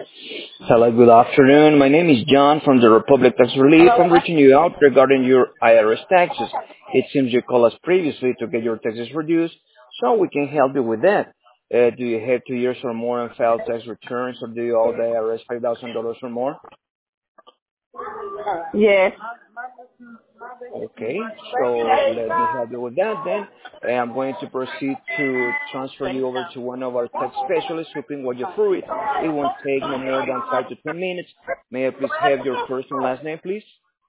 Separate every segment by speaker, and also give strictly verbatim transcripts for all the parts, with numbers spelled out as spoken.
Speaker 1: Hello, good afternoon. My name is John from the Republic Tax Relief. I'm reaching you out regarding your I R S taxes. It seems you called us previously to get your taxes reduced, so we can help you with that. Uh, do you have two years or more on filed tax returns, or do you owe the I R S five thousand dollars or more?
Speaker 2: Yes.
Speaker 1: Okay, so let me help you with that then. And I'm going to proceed to transfer you over to one of our tax specialists who can walk you through it. It won't take no more than five to ten minutes. May I please have your first and last name, please?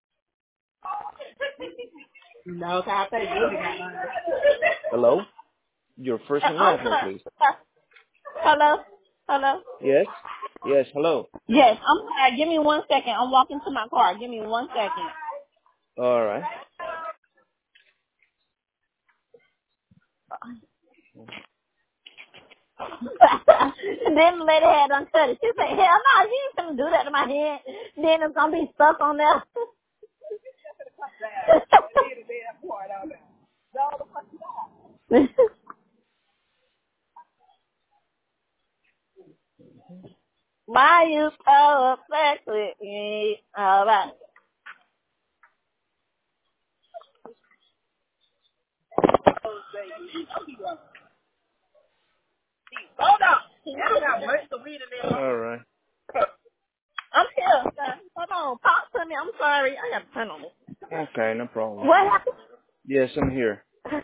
Speaker 2: No, I say you got mine.
Speaker 1: Hello? Your first and
Speaker 2: I'm
Speaker 1: last name,
Speaker 2: sorry.
Speaker 1: please.
Speaker 2: Hello? Hello?
Speaker 1: Yes? Yes, hello.
Speaker 2: Yes, I'm sorry. Give me one second. I'm walking to my car. Give me one second.
Speaker 1: All right.
Speaker 2: Then the lady had uncut it. She said, hell no, you ain't gonna do that to my head. Then it's gonna be stuck on there. Why you so upset with me? All right. Hold on. I got much to read in there.
Speaker 1: All right.
Speaker 2: I'm here, sir. Hold on. Talk to me. I'm sorry. I got to turn on this.
Speaker 1: Okay, no problem.
Speaker 2: What happened?
Speaker 1: Yes, I'm here.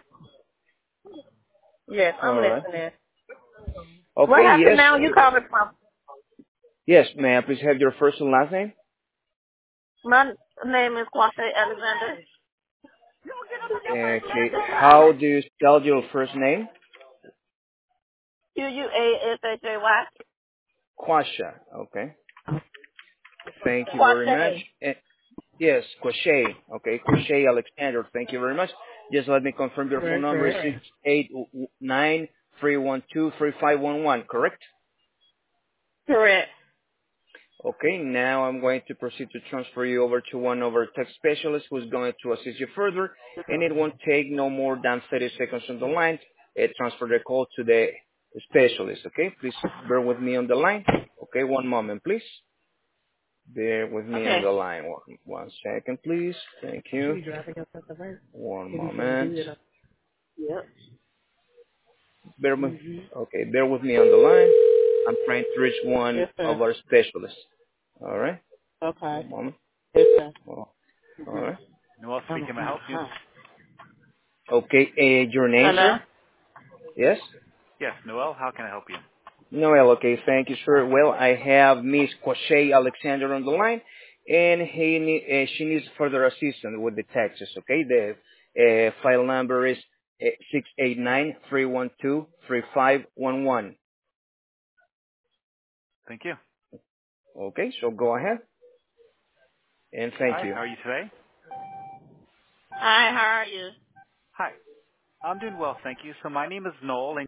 Speaker 2: Yes, I'm
Speaker 1: All right.
Speaker 2: listening. What
Speaker 1: Okay,
Speaker 2: happened
Speaker 1: yes.
Speaker 2: now? You calling from?
Speaker 1: Yes, may I please have your first and last name?
Speaker 2: My name is Quashay Alexander.
Speaker 1: Okay. How do you spell your first name?
Speaker 2: Q U A S H A Y.
Speaker 1: Quasha. Okay. Thank you very much.
Speaker 2: Quashay.
Speaker 1: Eh, yes, Quashay. Okay, Quashay Alexander. Thank you very much. Just let me confirm your phone
Speaker 2: Correct,
Speaker 1: number is six
Speaker 2: correct.
Speaker 1: eight nine three one two three five one one, correct?
Speaker 2: Correct.
Speaker 1: Okay, now I'm going to proceed to transfer you over to one of our tech specialists who's going to assist you further, and it won't take no more than thirty seconds on the line. Uh, transfer the call to the specialist, okay? Please bear with me on the line. Okay, one moment, please. Bear with me on
Speaker 2: Okay.
Speaker 1: the line. One, one second, please. Thank you.
Speaker 2: You driving yourself to work?
Speaker 1: One
Speaker 2: If you can
Speaker 1: moment.
Speaker 2: do it. Yep.
Speaker 1: Bear with,
Speaker 2: Mhm.
Speaker 1: okay, bear with me on the line. I'm trying to reach one
Speaker 2: Yes, sir.
Speaker 1: of our specialists. All right?
Speaker 2: Okay.
Speaker 1: One moment.
Speaker 2: Yes, sir.
Speaker 1: Oh, all right.
Speaker 3: Noel
Speaker 2: I'm
Speaker 3: speaking. May I help you?
Speaker 1: Okay, uh, your name,
Speaker 2: Hello.
Speaker 1: sir? Yes?
Speaker 3: Yes, Noel. How can I help you?
Speaker 1: Noel, okay, thank you, sir. Well, I have Miss Quashay Alexander on the line, and he ne- uh, she needs further assistance with the taxes, okay? The uh, file number is uh, six eight nine three one two three five one one.
Speaker 3: Thank you.
Speaker 1: Okay, so go ahead, and thank
Speaker 3: Hi.
Speaker 1: you.
Speaker 3: How are you today?
Speaker 2: Hi. How are you?
Speaker 3: Hi. I'm doing well, thank you. So my name is Noel, and